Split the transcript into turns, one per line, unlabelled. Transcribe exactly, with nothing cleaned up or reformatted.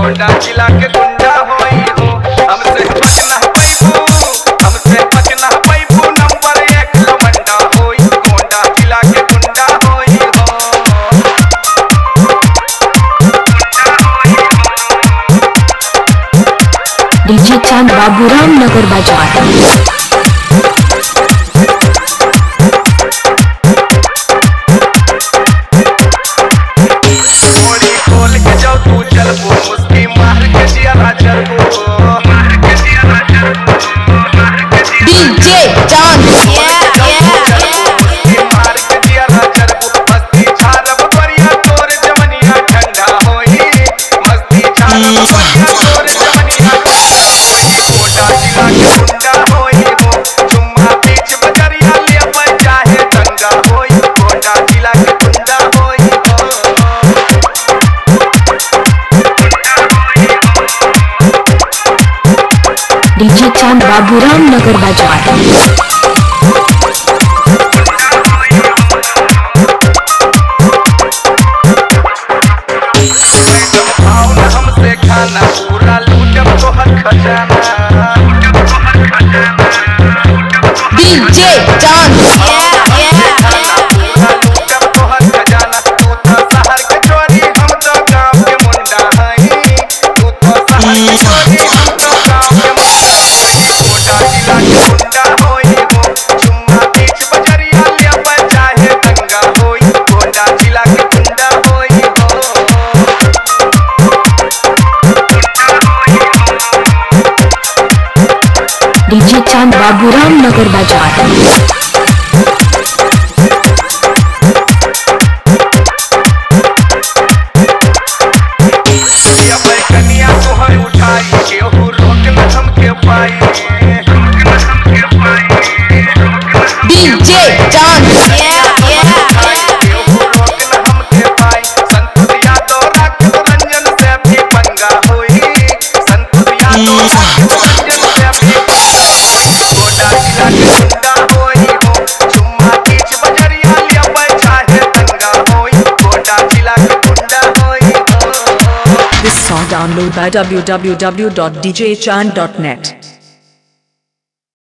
गोंडा जिला के गुंडा होई हो। हमसे बचना पैबू, हमसे बचना पैबू, नंबर एक लवंडा होई, गोंडा जिला के गुंडा होई हो।
डीजे चांद बाबूराम नगर बाजार।
डीजे चांद
डीजे चांद बाबूराम नगर बाजार।
हमसे खाना पूरा लूटब तोहर खजाना।
डीजे चांद
डीजे चांद बाबूराम नगर बाजार।
कनिया तोहर उठाई केहू रोक न हमके पाई।
डीजे चांद
केहू रोक न हमके पाई। संतोष यादव राकेश रंजन से भी पंगा होई। संतोष यादव राकेश रंजन से भी गोंडा जिला के गुंडा होई हो। चुम्मा बीच बजरिया लेबै चाहे दंगा होई, गोंडा जिला के गुंडा होई हो।
This song download by w w w dot d j chan dot net.